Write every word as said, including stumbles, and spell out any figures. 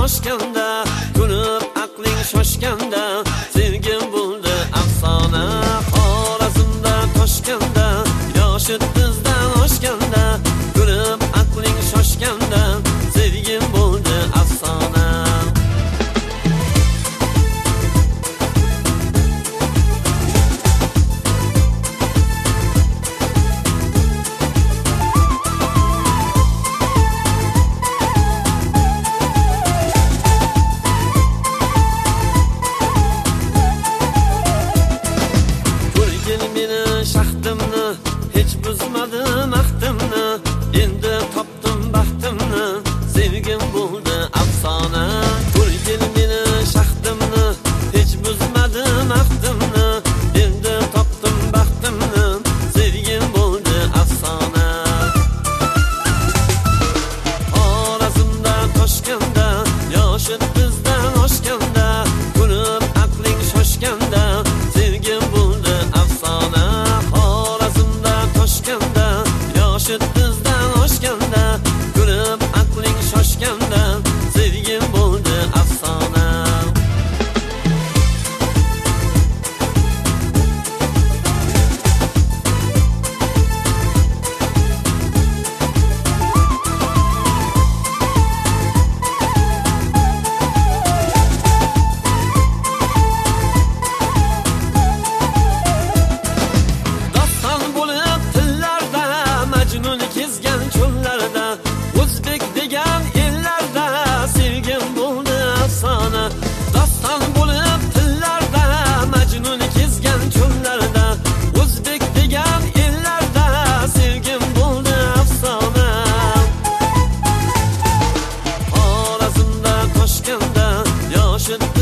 oshganda, ko'rib aqling shoshganda, sevgim bo'ldi afsona. Xorazmda toshganda, yoshi bizdan oshganda, ko'rib aqling shoshganda, sevgim bo'ldi afsona. Shaxtimni hech buzmadim ahdimni, endi topdim baxtimni, sevgim bo'ldi afsona. Ko'rgil meni shaxtimni hech buzmadim ahdimni, endi topdim baxtimni, sevgim bo'ldi afsona. Xorazmda toshganda, yoshi bizdan oshganda, ko'rib aqling shoshganda, sevgim bo'ldi afsona. Yoshi bizdan oshganda, ko'rib aqling shoshganda, sevgim bo'ldi afsona. O'zbek degan ellarda sevgim bo'ldi afsona. Doston bo'lib tillarda, Majnun kezgan cho'llarda, o'zbek degan ellarda sevgim bo'ldi afsona. Xorazmda toshganda, yoshi